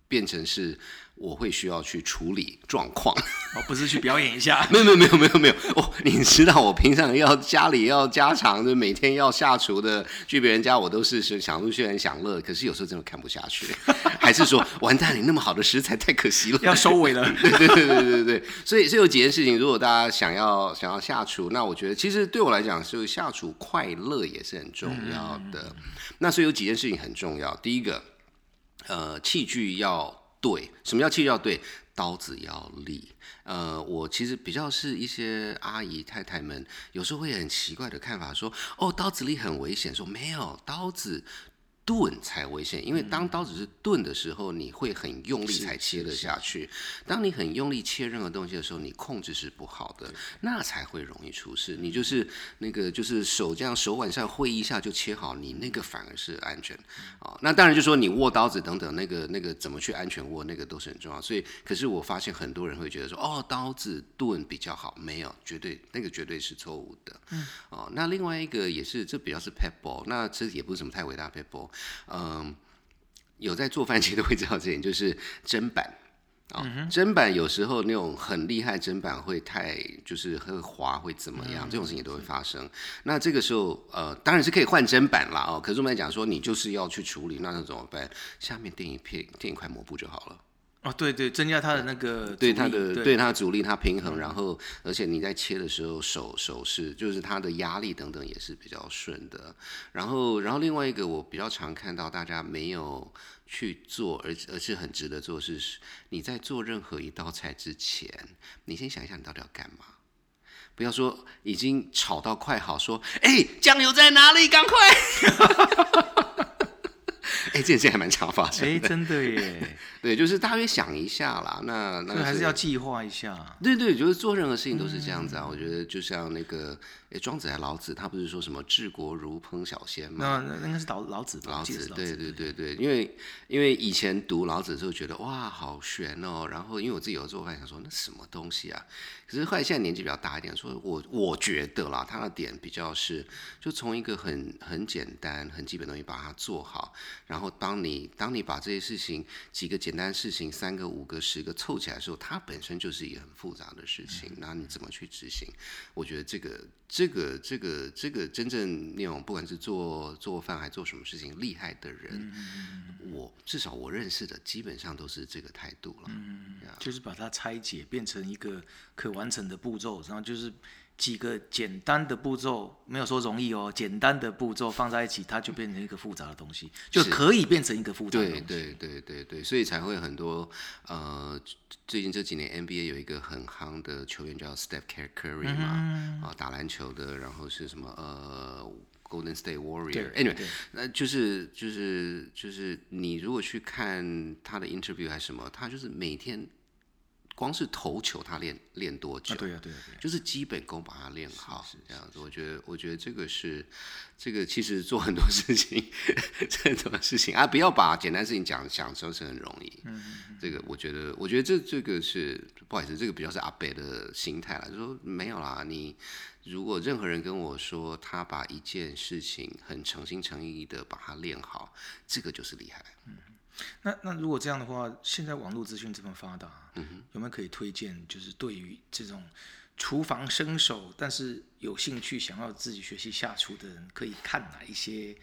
变成是我会需要去处理状况。 不是去表演一下。 没有哦，你知道我平常家里要家常的，每天要下厨的，去别人家我都是享受虽然享乐，可是有时候真的看不下去，还是说完蛋，你那么好的食材太可惜了， 要收尾了。 对，所以有几件事情，如果大家想要下厨，那我觉得其实对我来讲，是下厨快乐也是很重要的。那所以有几件事情很重要，第一个，器具要对。什么叫器具要对？刀子要利。我其实比较是一些阿姨太太们，有时候会很奇怪的看法，说哦，刀子利很危险。说没有，刀子钝才危险，因为当刀子是钝的时候，你会很用力才切得下去。当你很用力切任何东西的时候，你控制是不好的，那才会容易出事。你就是就是手这样手腕上挥一下就切好，你那个反而是安全。那当然就说你握刀子等等，那个怎么去安全握，那个都是很重要。所以，可是我发现很多人会觉得说，哦，刀子钝比较好，没有，那个绝对是错误的。那另外一个也是，这比较是 pebble， 那这也不是什么太伟大的 pebble。有在做饭其实都会知道这点，就是砧板。砧板有时候那种很厉害砧板会就是会滑会怎么样，这种事情都会发生。那这个时候当然是可以换砧板啦，可是我们来讲说你就是要去处理，那怎么办？下面垫一块抹布就好了。 对，增加它的那个对它的阻力，它平衡，然后而且你在切的时候手势就是它的压力等等也是比较顺的。然后另外一个我比较常看到大家没有去做，而是很值得做，是你在做任何一道菜之前，你先想一下你到底要干嘛。不要说已经炒到快好，说酱油在哪里？赶快！这件事还蛮常发生的。 真的耶。 对，就是大约想一下啦。那还是要计划一下。 对，就是做任何事情都是这样子啊。我觉得就像那个庄子还老子，他不是说什么治国如烹小鲜吗？ 那应该是老子吧。 老子，对，因为以前读老子的时候觉得哇好玄哦，然后因为我自己有做饭，想说那什么东西啊？可是后来现在年纪比较大一点，说我觉得啦，他的点比较是就从一个很简单很基本的东西把它做好，然后当你把这些事情几个简单的事情3个5个10个凑起来的时候，它本身就是一个很复杂的事情，那你怎么去执行？我觉得这个真正那种不管是做饭还做什么事情厉害的人，至少我认识的基本上都是这个态度了。 就是把它拆解变成一个可完成的步骤，然后就是几个简单的步骤，没有说容易哦，简单的步骤放在一起，它就变成一个复杂的东西，就可以变成一个复杂的东西。 对，所以才会很多最近这几年 NBA 有一个很夯的球员叫 Steph Curry 嘛，打篮球的，然后是什么Golden State Warrior。Anyway， 那就是你如果去看他的 interview 还是什么，他就是每天。光是投球他练多久？ 对， 就是基本功把它练好，这样子。我觉得这个其实做很多事情，不要把简单事情讲成是很容易。这个我觉得这个是不好意思，这个比较是阿伯的心态啦，就说没有啦，你如果任何人跟我说他把一件事情很诚心诚意的把它练好，这个就是厉害。 那如果这样的话，现在网络资讯这么发达，有没有可以推荐？就是对于这种厨房生手，但是有兴趣想要自己学习下厨的人，可以看哪一些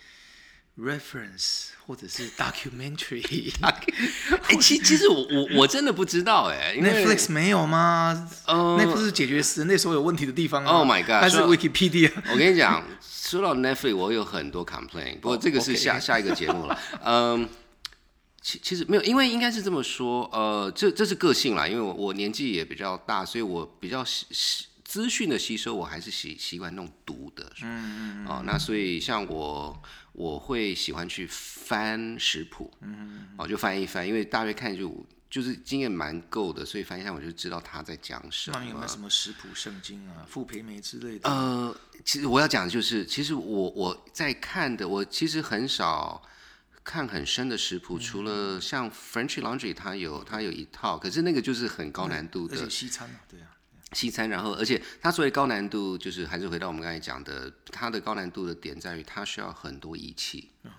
reference 或者是 documentary？ 其实我真的不知道 Netflix 没有吗？Netflix 是解决人类所有问题的地方 Oh my god！ 还是 Wikipedia？ 我跟你讲，说到 Netflix， 我有很多 complaint， 不过这个是下一个节目了。其实没有，因为应该是这么说，这是个性啦，因为我年纪也比较大，所以我比较资讯的吸收，我还是习惯弄读的。那所以像我会喜欢去翻食谱，就翻一翻，因为大约看就是经验蛮够的，所以翻一下我就知道他在讲什么。 那你有没有什么食谱圣经啊、傅培梅之类的？ 其实我要讲的就是，其实我在看的，我其实很少。看很深的食谱，除了像 French Laundry， 它有一套，可是那个就是很高难度的， 而且西餐对啊， 西餐，然后而且它所谓高难度，就是还是回到我们刚才讲的，它的高难度的点在于它需要很多仪器，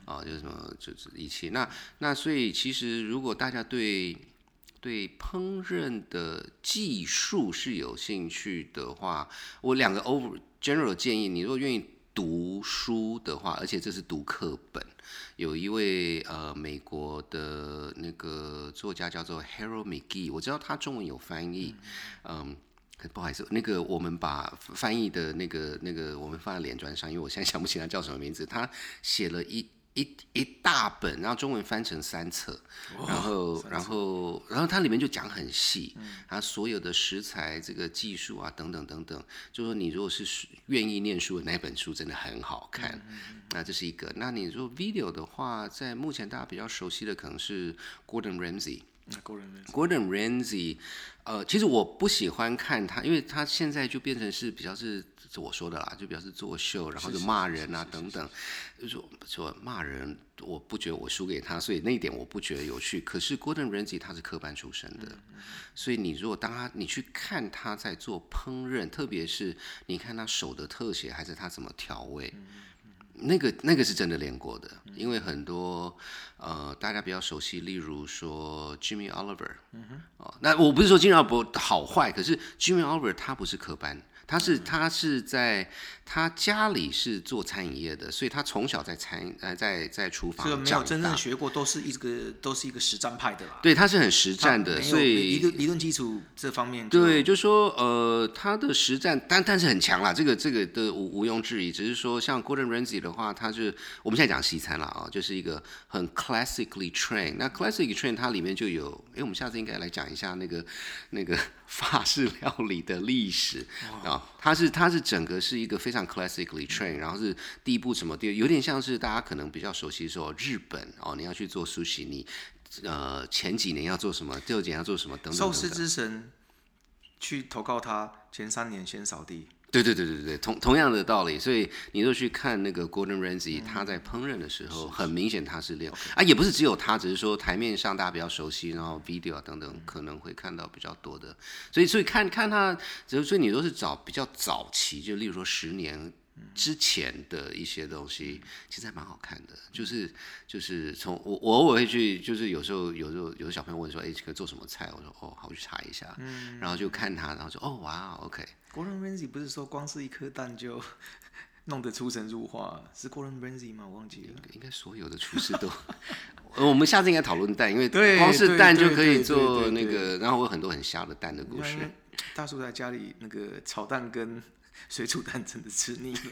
就是什么就是仪器。那所以其实如果大家对烹饪的技术是有兴趣的话，我2个 general 建议，你如果愿意读书的话，而且这是读课本，有一位美国的那个作家叫做 Harold McGee， 我知道他中文有翻译，不好意思，那个我们把翻译的那个我们放在脸专上，因为我现在想不起他叫什么名字，他写了一大本，然后中文翻成3册，然后它里面就讲很细，它所有的食材、这个技术啊等等等等，就说你如果是愿意念书的那本书真的很好看，那这是一个。那你如果 video 的话，在目前大家比较熟悉的可能是 Gordon Ramsay。Gordon Ramsay， 其实我不喜欢看他，因为他现在就变成是比较是我说的啦，就比较是作秀，然后就骂人啊等等，就说骂人，我不觉得我输给他，所以那一点我不觉得有趣。可是 Gordon Ramsay 他是科班出身的，所以你如果你去看他在做烹饪，特别是你看他手的特写，还是他怎么调味。那个是真的练过的，因为很多大家比较熟悉，例如说 Jimmy Oliver，那我不是说 Jimmy Oliver 好坏，可是 Jimmy Oliver 他不是科班，他是在他家里是做餐饮业的，所以他从小在厨房长大，这个没有真正学过，都是一个实战派的啦。 对，他是很实战的，所以理论基础这方面对，就说他的实战，但是很强啦，这个的毋庸置疑。只是说像 Gordon Ramsay 的话，他是我们现在讲西餐啦就是一个很 classically trained。那 classically trained 它里面就有，我们下次应该来讲一下那个法式料理的历史它是整个是一个非常 classically trained， 然后是第一步什么有点像是大家可能比较熟悉说日本你要去做 sushi， 你前几年要做什么，第二几年要做什么等等。 寿司之神去投靠他，前3年先扫地。 对，同样的道理，所以你就去看那个 Gordon Ramsay，他在烹饪的时候，很明显他是练也不是只有他，只是说台面上大家比较熟悉，然后 video 等等可能会看到比较多的，所以看他，所以你都是找比较早期，就例如说10年之前的一些东西，其实还蛮好看的。就是从我偶尔会去，就是有时候有小朋友问说，这个做什么菜？我说好，我去查一下，然后就看他，然后说哇 ，OK。Gordon Ramsay 不是说光是一颗蛋就弄得出神入化，是 Gordon Ramsay 吗？我忘记了。 应该所有的厨师都。我们下次应该讨论蛋，因为光是蛋就可以做那个，然后有很多很瞎的蛋的故事。 大叔在家里那个炒蛋跟水煮蛋真的吃腻了，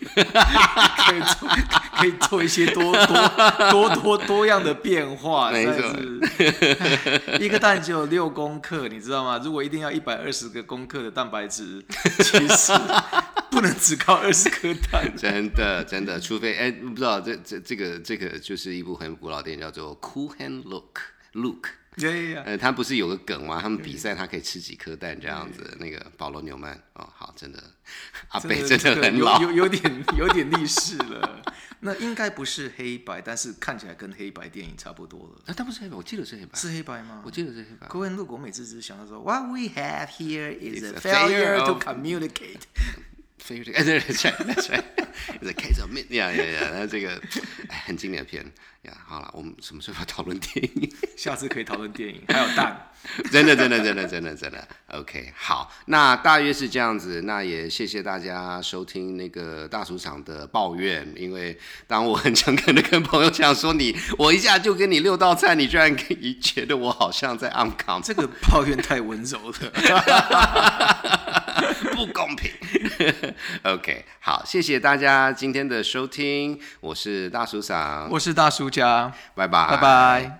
可以做一些多样的变化， 没错。 一个蛋只有6公克，你知道吗？如果一定要120个公克的蛋白质，其实不能只靠20颗蛋。 真的，除非不知道这个就是一部很古老电影，叫做 Cool Hand Luke。他不是有个梗吗？他们比赛他可以吃几颗蛋这样子。那个保罗纽曼好，真的阿北真的很老， 有点历史了。那应该不是黑白，但是看起来跟黑白电影差不多了。 他不是黑白，我记得是黑白。 是黑白吗？ 我记得是黑白。 各位，如果我每次只是想到说 ，What we have here is a failure to communicate。 That's right. It's a case of yeah. 那这个很经典的片呀。好了，我们什么时候要讨论电影？ 下次可以讨论电影，还有蛋。 真的。OK， 好，那大约是这样子。那也谢谢大家收听那个大厨场的抱怨，因为当我很诚恳的跟朋友讲说我一下就给你6道菜，你居然可以觉得我好像在暗扛， 这个抱怨太温柔了。 不公平。OK， 好，谢谢大家今天的收听，我是大叔桑， 我是大叔家， 拜拜， 拜拜。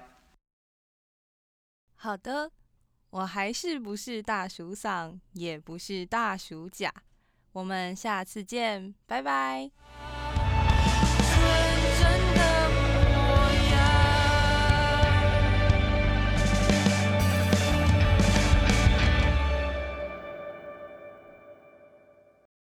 好的，我还是不是大叔桑，也不是大叔甲，我们下次见，拜拜。